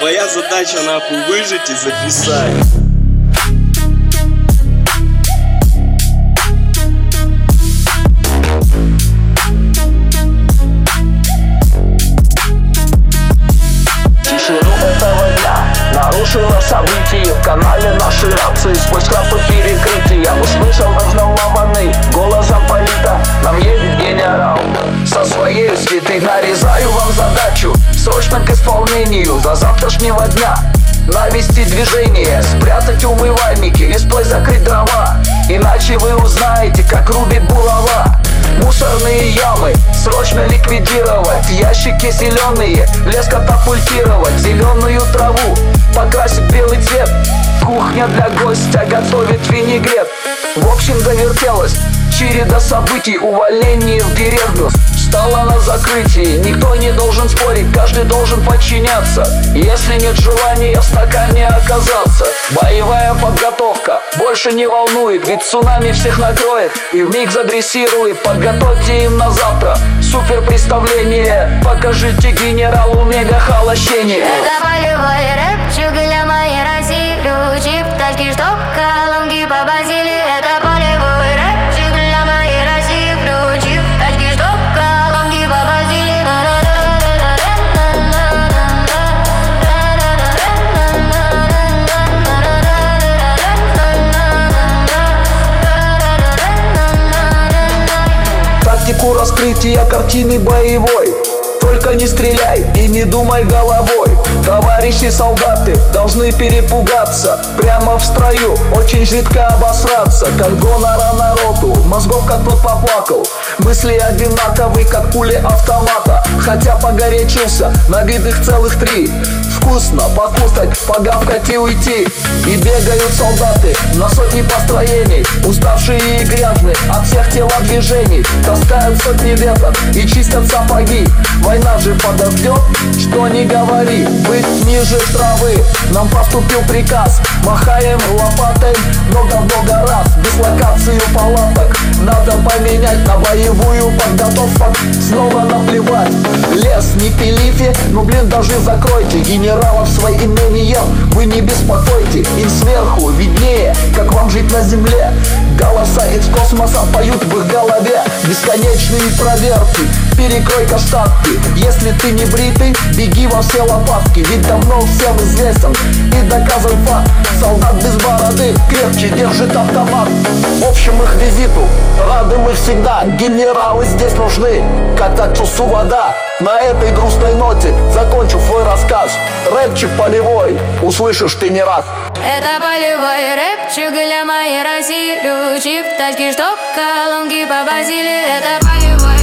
Твоя задача нахуй выжить и записать. Тишину этого дня нарушило событие. В канале наши рации сквозь храпы перекрытия. Услышал взволнованный голос замполита: нам едет генерал со своей свитой. Нарезаю вам задачу срочно к исполнению. До завтрашнего дня навести движение, спрятать умывальники, листвой закрыть дрова. Иначе вы узнаете, как рубит булава. Мусорные ямы срочно ликвидировать, ящики зеленые, лес катапультировать, зеленую траву покрасить белый цвет. Кухня для гостя готовит винегрет. В общем, завертелась череда событий. Увольнение в деревню стало на закрытии. Никто не должен спорить, каждый должен подчиняться. Если нет желания в стакане оказаться. Боевая подготовка больше не волнует, ведь цунами всех накроет и вмиг задрессирует. Подготовьте им на завтра супер представление. Покажите генералу мега холощение. Это полевой рэпчик для моей России. Ключи в тачке, чтоб колонки побазили. Это полевой рэпчик для моей России. Ключи в тачке, чтоб колонки побазили. Тактику раскрытия картины боевой. Только не стреляй и не думай головой. Товарищи солдаты должны перепугаться. Прямо в строю очень жидко обосраться. Как гонора народу, мозгов как тот поплакал. Мысли одинаковые, как пули автомата. Хотя погорячился, на вид их целых 3. Вкусно покушать, погавкать и уйти. И бегают солдаты на сотни построений, уставшие и грязные от всех телодвижений. Таскают сотни веток и чистят сапоги. Война же подождет, что не говори. Быть ниже травы, нам поступил приказ. Махаем лопатой много-много раз. Дислокацию палаток надо поменять на боевую подготовку. Снова наплевать, лес не пилите, ну блин, даже закройте. Генералов своим имением вы не беспокойте. Им сверху виднее, как вам жить на земле. Голоса из космоса поют в их голове. Бесконечные проверки, перекройка штатки. Если ты не бритый, беги во все лопатки. Ведь давно всем известен и доказан факт: солдат без бороды крепче держит автомат. В общем, их визиту рады мы всегда. Генералы здесь нужны, как отцу вода. На этой грустной ноте закончу свой рассказ. Рэпчик полевой, услышишь ты не раз. Это полевой рэпчик для моей России. Ключи в тачке, чтоб колонки побазили. Это полевой